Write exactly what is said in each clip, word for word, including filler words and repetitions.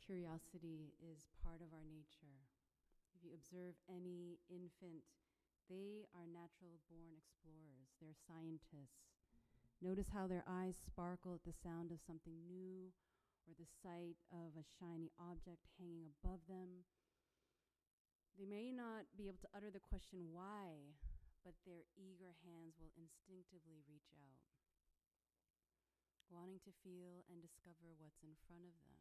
curiosity is part of our nature. If you observe any infant, they are natural-born explorers. They're scientists. Notice how their eyes sparkle at the sound of something new or the sight of a shiny object hanging above them. They may not be able to utter the question why, but their eager hands will instinctively reach out, wanting to feel and discover what's in front of them.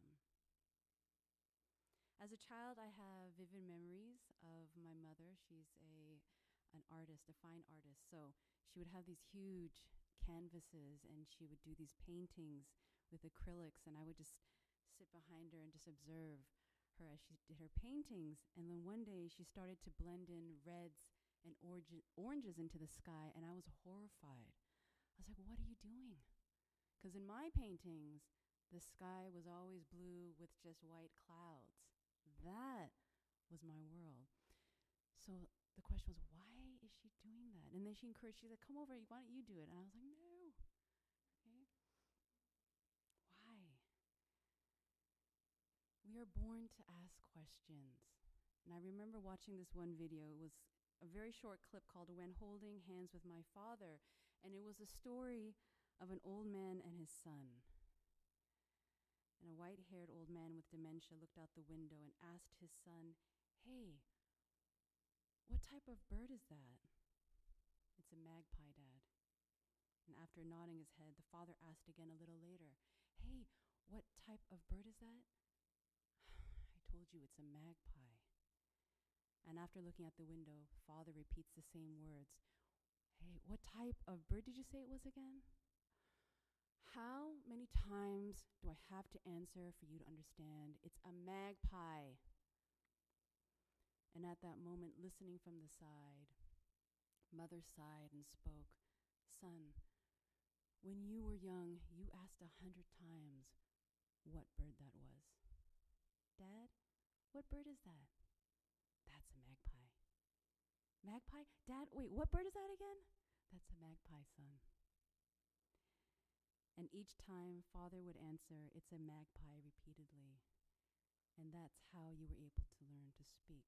As a child, I have vivid memories of my mother. She's a an artist, a fine artist. So she would have these huge canvases and she would do these paintings with acrylics, and I would just sit behind her and just observe her as she did her paintings. And then one day she started to blend in reds and orange- oranges into the sky, and I was horrified. I was like, what are you doing? Because in my paintings, the sky was always blue with just white clouds. That was my world. So the question was, why is she doing that? And then she encouraged, she's like, come over, why don't you do it? And I was like, no. Okay. Why? We are born to ask questions. And I remember watching this one video. It was a very short clip called When Holding Hands with My Father. And it was a story of an old man and his son. And a white-haired old man with dementia looked out the window and asked his son, hey, what type of bird is that? It's a magpie, Dad. And after nodding his head, the father asked again a little later, hey, what type of bird is that? I told you it's a magpie. And after looking at the window, father repeats the same words. Hey, what type of bird did you say it was again? How many times do I have to answer for you to understand? It's a magpie. And at that moment, listening from the side, mother sighed and spoke, son, when you were young, you asked a hundred times what bird that was. Dad, what bird is that? That's a magpie. Magpie? Dad, wait, what bird is that again? That's a magpie, son. And each time, father would answer, it's a magpie, repeatedly. And that's how you were able to learn to speak.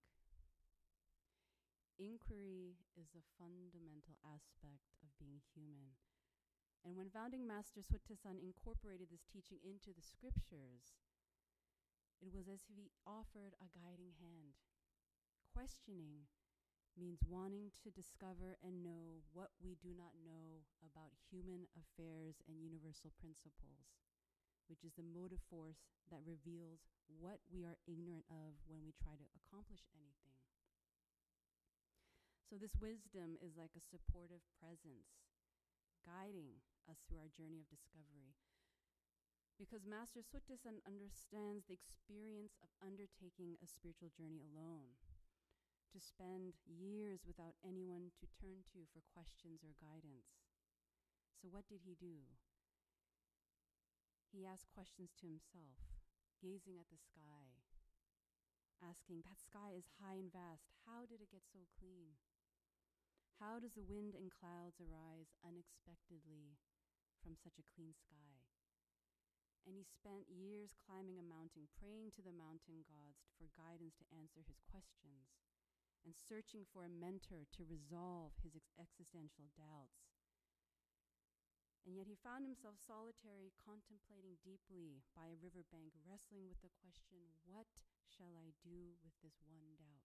Inquiry is a fundamental aspect of being human. And when founding Master Sutthasan incorporated this teaching into the scriptures, it was as if he offered a guiding hand. Questioning means wanting to discover and know what we do not know about human affairs and universal principles, which is the motive force that reveals what we are ignorant of when we try to accomplish anything. So this wisdom is like a supportive presence, guiding us through our journey of discovery. Because Master Sutthasan understands the experience of undertaking a spiritual journey alone, to spend years without anyone to turn to for questions or guidance. So what did he do? He asked questions to himself, gazing at the sky, asking, that sky is high and vast. How did it get so clean? How does the wind and clouds arise unexpectedly from such a clean sky? And he spent years climbing a mountain, praying to the mountain gods for guidance to answer his questions, and searching for a mentor to resolve his ex- existential doubts. And yet he found himself solitary, contemplating deeply by a riverbank, wrestling with the question, what shall I do with this one doubt?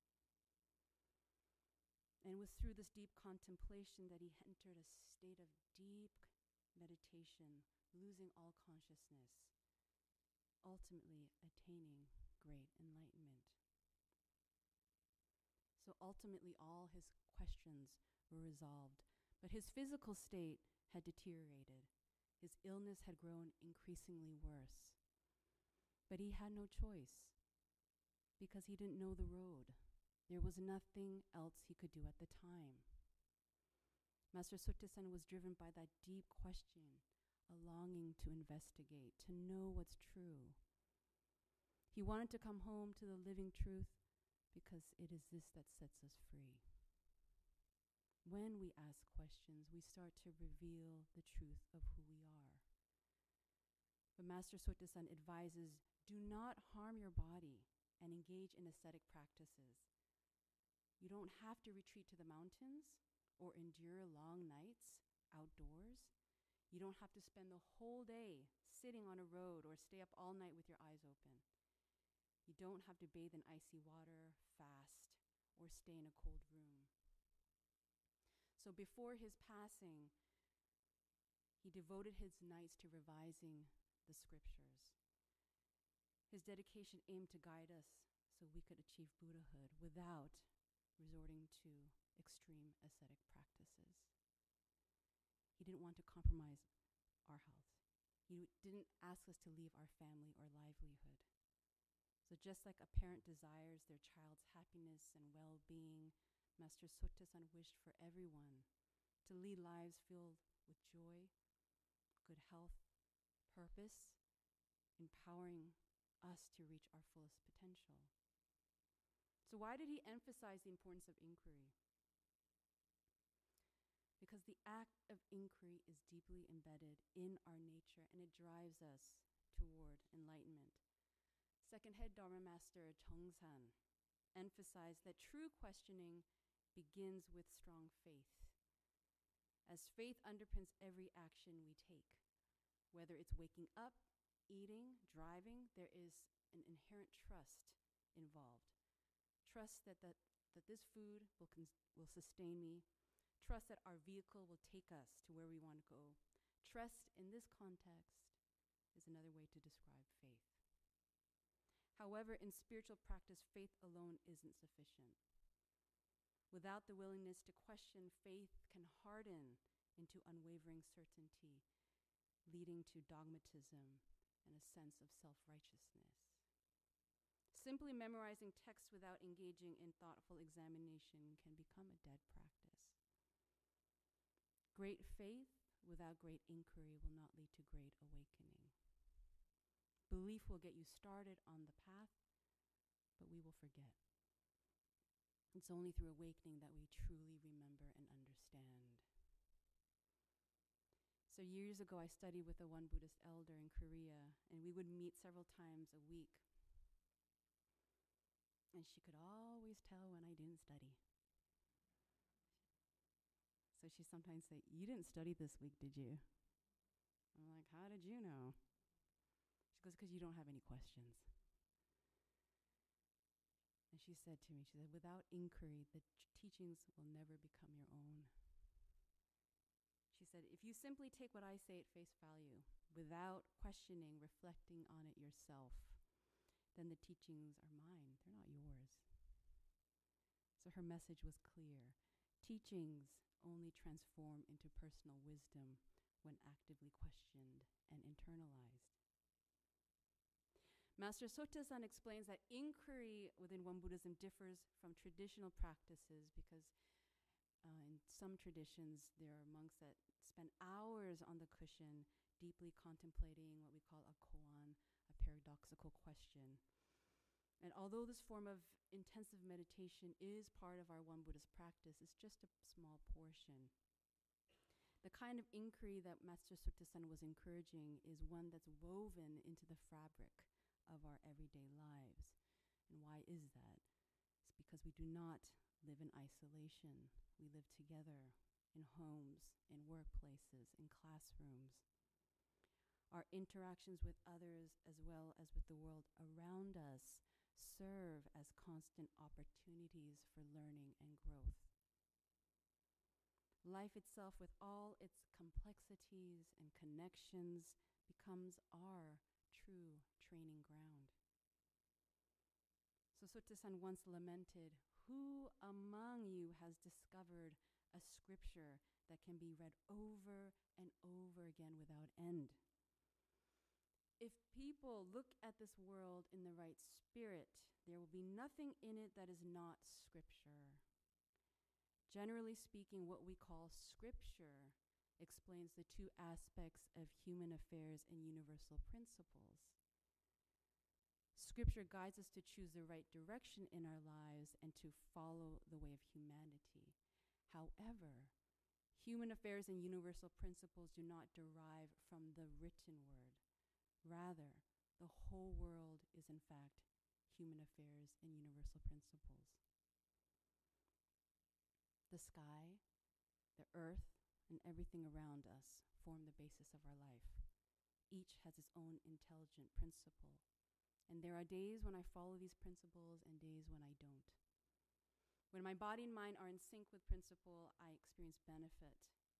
And it was through this deep contemplation that he entered a state of deep meditation, losing all consciousness, ultimately attaining great enlightenment. So ultimately, all his questions were resolved, but his physical state had deteriorated. His illness had grown increasingly worse. But he had no choice, because he didn't know the road. There was nothing else he could do at the time. Master Sutthasan was driven by that deep question, a longing to investigate, to know what's true. He wanted to come home to the living truth, because it is this that sets us free. When we ask questions, we start to reveal the truth of who we are. But Master Sutthasan advises, Do not harm your body and engage in ascetic practices. You don't have to retreat to the mountains or endure long nights outdoors. You don't have to spend the whole day sitting on a road or stay up all night with your eyes open. You don't have to bathe in icy water, fast, or stay in a cold room. So before his passing, he devoted his nights to revising the scriptures. His dedication aimed to guide us so we could achieve Buddhahood without resorting to extreme ascetic practices. He didn't want to compromise our health. He didn't ask us to leave our family or livelihood. So just like a parent desires their child's happiness and well-being, Master Sotasan wished for everyone to lead lives filled with joy, good health, purpose, empowering us to reach our fullest potential. So why did he emphasize the importance of inquiry? Because the act of inquiry is deeply embedded in our nature and it drives us toward enlightenment. Second head Dharma Master Chongsan emphasized that true questioning begins with strong faith, as faith underpins every action we take. Whether it's waking up, eating, driving, there is an inherent trust involved. Trust that, that, that this food will, cons- will sustain me. Trust that our vehicle will take us to where we want to go. Trust in this context is another way to describe faith. However, in spiritual practice, faith alone isn't sufficient. Without the willingness to question, faith can harden into unwavering certainty, leading to dogmatism and a sense of self-righteousness. Simply memorizing texts without engaging in thoughtful examination can become a dead practice. Great faith without great inquiry will not lead to great awakening. Belief will get you started on the path, but we will forget. It's only through awakening that we truly remember and understand. So years ago, I studied with a one Buddhist elder in Korea, and we would meet several times a week. And she could always tell when I didn't study. So she sometimes say, "You didn't study this week, did you?" I'm like, "How did you know?" She goes, "Because you don't have any questions." And she said to me, she said, "Without inquiry, the t- teachings will never become your own." She said, "If you simply take what I say at face value, without questioning, reflecting on it yourself, then the teachings are mine, they're not yours." So her message was clear. Teachings only transform into personal wisdom when actively questioned and internalized. Master Sotasan explains that inquiry within Won Buddhism differs from traditional practices because uh, in some traditions there are monks that spend hours on the cushion deeply contemplating what we call a koan, a paradoxical question. And although this form of intensive meditation is part of our Won Buddhist practice, it's just a small portion. The kind of inquiry that Master Sotasan was encouraging is one that's woven into the fabric of our everyday lives. And why is that? It's because we do not live in isolation. We live together in homes, in workplaces, in classrooms. Our interactions with others as well as with the world around us serve as constant opportunities for learning and growth. Life itself, with all its complexities and connections, becomes our true training ground. So Sotasan once lamented, "Who among you has discovered a scripture that can be read over and over again without end?" If people look at this world in the right spirit, there will be nothing in it that is not scripture. Generally speaking, what we call scripture explains the two aspects of human affairs and universal principles. Scripture guides us to choose the right direction in our lives and to follow the way of humanity. However, human affairs and universal principles do not derive from the written word. Rather, the whole world is in fact human affairs and universal principles. The sky, the earth, and everything around us form the basis of our life. Each has its own intelligent principle. And there are days when I follow these principles and days when I don't. When my body and mind are in sync with principle, I experience benefit.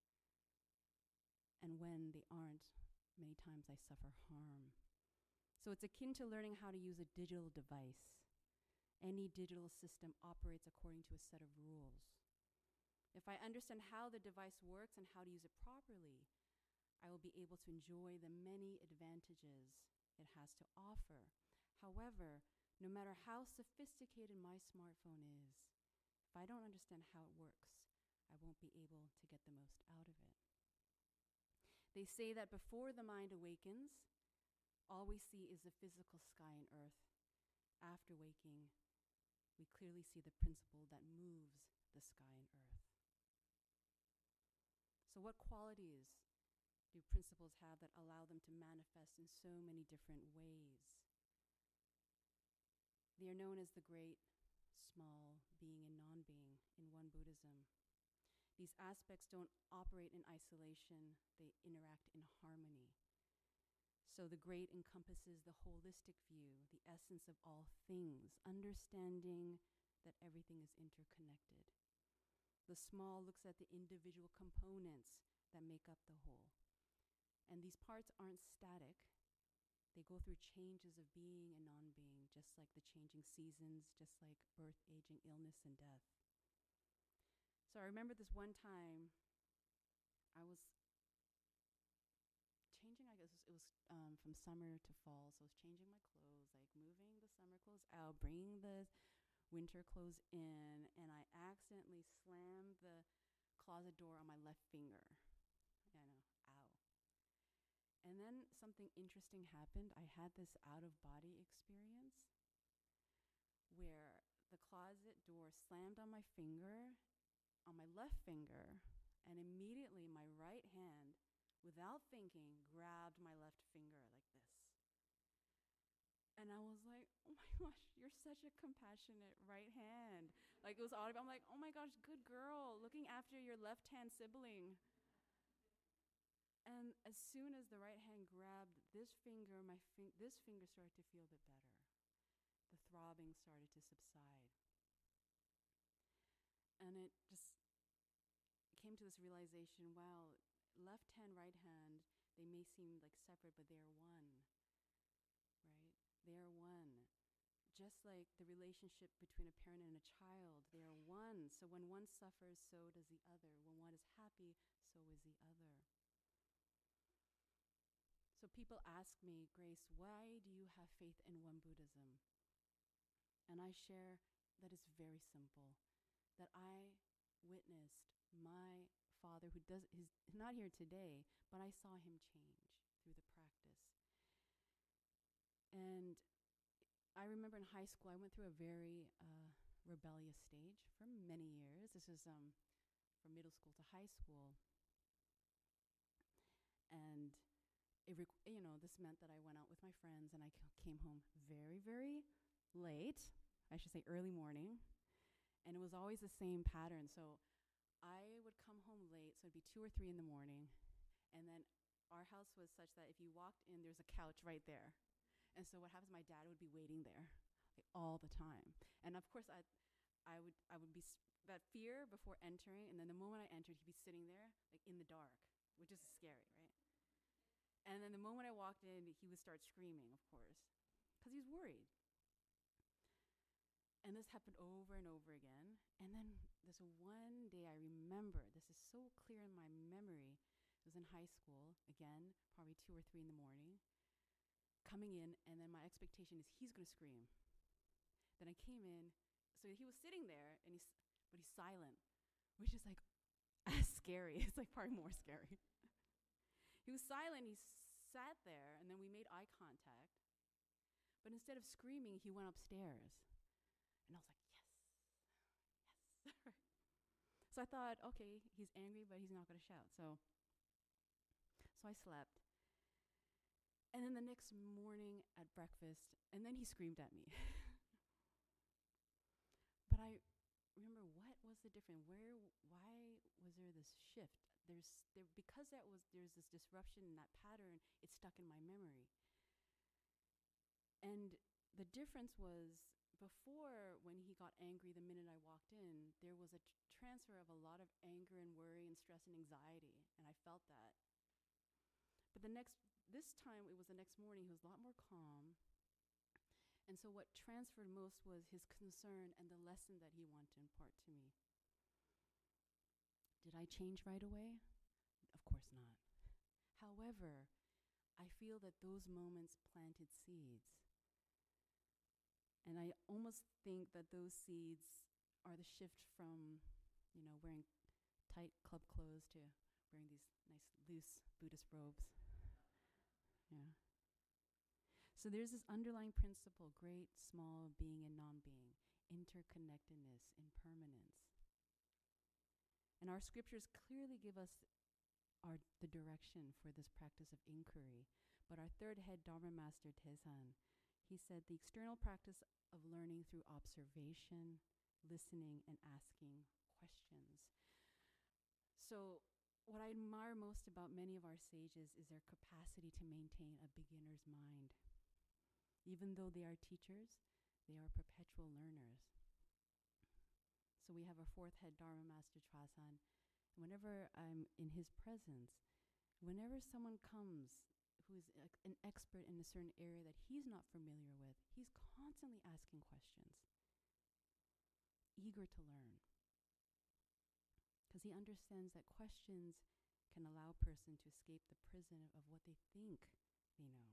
And when they aren't, many times I suffer harm. So it's akin to learning how to use a digital device. Any digital system operates according to a set of rules. If I understand how the device works and how to use it properly, I will be able to enjoy the many advantages it has to offer. However, no matter how sophisticated my smartphone is, if I don't understand how it works, I won't be able to get the most out of it. They say that before the mind awakens, all we see is the physical sky and earth. After waking, we clearly see the principle that moves the sky and earth. So what qualities do principles have that allow them to manifest in so many different ways? They are known as the great, small, being, and non-being in one Buddhism. These aspects don't operate in isolation, they interact in harmony. So the great encompasses the holistic view, the essence of all things, understanding that everything is interconnected. The small looks at the individual components that make up the whole. And these parts aren't static. They go through changes of being and non-being, just like the changing seasons, just like birth, aging, illness, and death. So I remember this one time, I was changing, I guess it was um, from summer to fall, so I was changing my clothes, like moving the summer clothes out, bringing the winter clothes in, and I accidentally slammed the closet door on my left finger. I know, ow. And then something interesting happened. I had this out-of-body experience where the closet door slammed on my finger, on my left finger, and immediately my right hand, without thinking, grabbed my left finger like this. And I was like, oh my gosh, you're such a compassionate right hand. Like, it was audible. I'm like, oh my gosh, good girl, looking after your left-hand sibling. And as soon as the right hand grabbed this finger, my fin- this finger started to feel a bit better. The throbbing started to subside. And it just came to this realization, wow, left hand, right hand, they may seem like separate, but they are one, right? They are one. Just like the relationship between a parent and a child, they are one. So when one suffers, so does the other. When one is happy, so is the other. So people ask me, Grace, why do you have faith in one Buddhism? And I share that it's very simple, that I witnessed my father, who does, he's not here today, but I saw him change through the practice. And I remember in high school, I went through a very uh, rebellious stage for many years. This was um, from middle school to high school. And it rec- you know, this meant that I went out with my friends and I c- came home very, very late, I should say early morning. And it was always the same pattern. So I would come home late, so it'd be two or three in the morning. And then our house was such that if you walked in, there's a couch right there. And so what happens, my dad would be waiting there like, all the time. And of course, I, I would I would be, s- that fear before entering, and then the moment I entered, he'd be sitting there like in the dark, which is scary, right? And then the moment I walked in, he would start screaming, of course, because he's worried. And this happened over and over again. And then this one day I remember, this is so clear in my memory, it was in high school, again, probably two or three in the morning, coming in, and then my expectation is he's going to scream. Then I came in, so he was sitting there, and he's, but he's silent, which is like as scary. It's like probably more scary. He was silent, he sat there, and then we made eye contact. But instead of screaming, he went upstairs. And I was like, yes, yes. So I thought, okay, he's angry, but he's not going to shout. So, so I slept. And then the next morning at breakfast, and then he screamed at me. But I remember, what was the difference? Where, why was there this shift? There's there because that was there's this disruption in that pattern. It stuck in my memory. And the difference was, before, when he got angry the minute I walked in, there was a t- transfer of a lot of anger and worry and stress and anxiety, and I felt that. But the next, this time, it was the next morning, he was a lot more calm. And so what transferred most was his concern and the lesson that he wanted to impart to me. Did I change right away? Of course not. However, I feel that those moments planted seeds. And I almost think that those seeds are the shift from, you know, wearing tight club clothes to wearing these nice loose Buddhist robes. Yeah. So there's this underlying principle: great, small, being and non-being, interconnectedness, impermanence. And our scriptures clearly give us our, the direction for this practice of inquiry. But our third head Dharma master, Tezan, he said the external practice of learning through observation, listening, and asking questions. So what I admire most about many of our sages is their capacity to maintain a beginner's mind. Even though they are teachers, they are perpetual learners. So we have our fourth head Dharma master, Trasan. Whenever I'm in his presence, whenever someone comes who's uh, an expert in a certain area that he's not familiar with, he's constantly asking questions, eager to learn. Because he understands that questions can allow a person to escape the prison of what they think they know.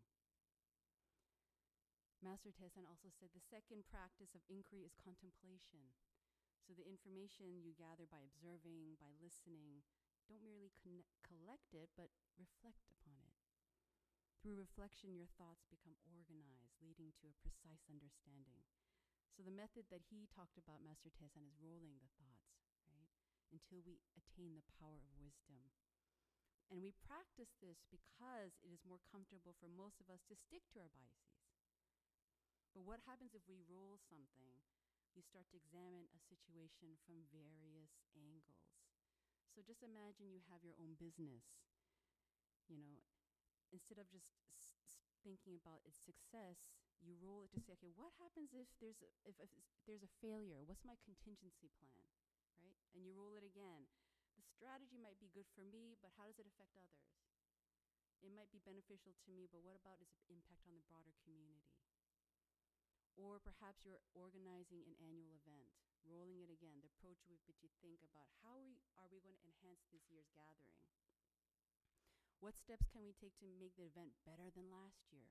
Master Tezan also said the second practice of inquiry is contemplation. So the information you gather by observing, by listening, don't merely con- collect it, but reflect upon it. Through reflection, your thoughts become organized, leading to a precise understanding. So the method that he talked about, Master Tezan, is rolling the thoughts, right? Until we attain the power of wisdom. And we practice this because it is more comfortable for most of us to stick to our biases. But what happens if we roll something? You start to examine a situation from various angles. So just imagine you have your own business. You know, instead of just s- s- thinking about its success, you roll it to say, okay, what happens if there's a, if, if there's a failure? What's my contingency plan, right? And you roll it again. The strategy might be good for me, but how does it affect others? It might be beneficial to me, but what about its impact on the broader community? Or perhaps you're organizing an annual event, rolling it again, the approach with which you think about how we, are we going to enhance this year's gathering? What steps can we take to make the event better than last year?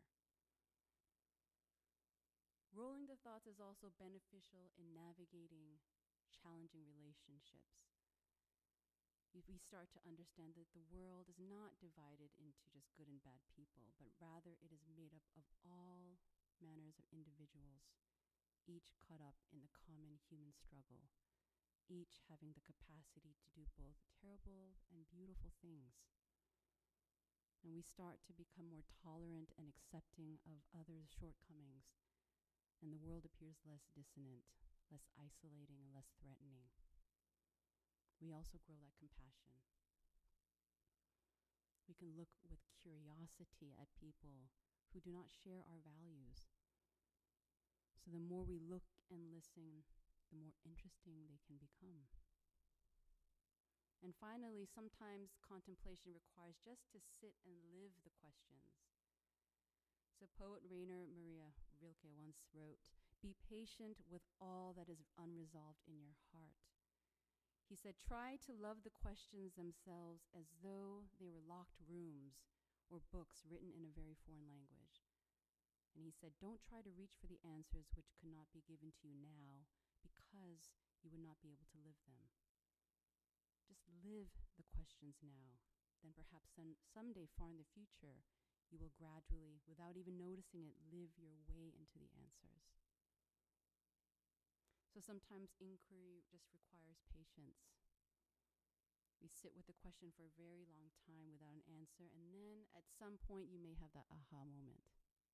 Rolling the thoughts is also beneficial in navigating challenging relationships. We start to understand that the world is not divided into just good and bad people, but rather it is made up of all manners of individuals, each caught up in the common human struggle, each having the capacity to do both terrible and beautiful things. And we start to become more tolerant and accepting of others' shortcomings, and the world appears less dissonant, less isolating, and less threatening. We also grow that compassion. We can look with curiosity at people who do not share our values. So the more we look and listen, the more interesting they can become. And finally, sometimes contemplation requires just to sit and live the questions. So poet Rainer Maria Rilke once wrote, "Be patient with all that is unresolved in your heart." He said, try to love the questions themselves as though they were locked rooms or books written in a very foreign language. And he said, don't try to reach for the answers which could not be given to you now because you would not be able to live them. Just live the questions now. Then perhaps some, someday far in the future, you will gradually, without even noticing it, live your way into the answers. So sometimes inquiry just requires patience. We sit with the question for a very long time without an answer, and then at some point you may have that aha moment.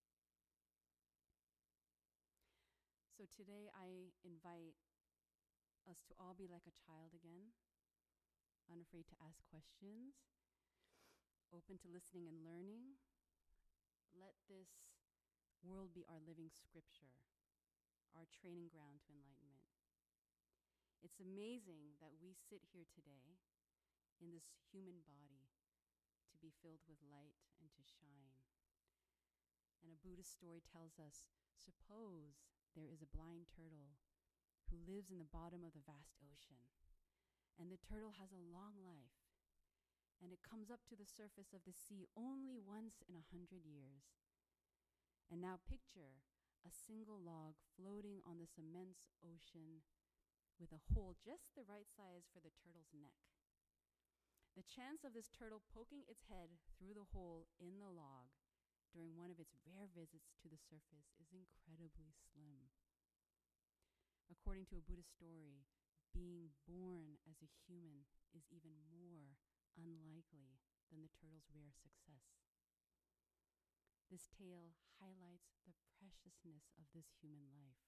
So today I invite us to all be like a child again, unafraid to ask questions, open to listening and learning. Let this world be our living scripture, our training ground to enlightenment. It's amazing that we sit here today in this human body to be filled with light and to shine. And a Buddhist story tells us, suppose there is a blind turtle who lives in the bottom of the vast ocean, and the turtle has a long life, and it comes up to the surface of the sea only once in a hundred years. And now picture a single log floating on this immense ocean with a hole just the right size for the turtle's neck. The chance of this turtle poking its head through the hole in the log during one of its rare visits to the surface is incredibly slim. According to a Buddhist story, being born as a human is even more unlikely than the turtle's rare success. This tale highlights the preciousness of this human life.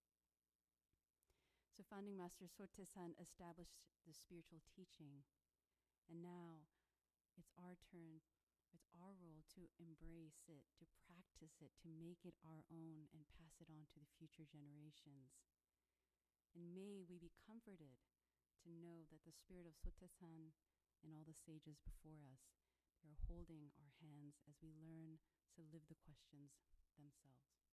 So Founding Master Sotaesan established the spiritual teaching, and now it's our turn, it's our role to embrace it, to practice it, to make it our own and pass it on to the future generations. And may we be comforted to know that the spirit of Sotaesan and all the sages before us, they are holding our hands as we learn to live the questions themselves.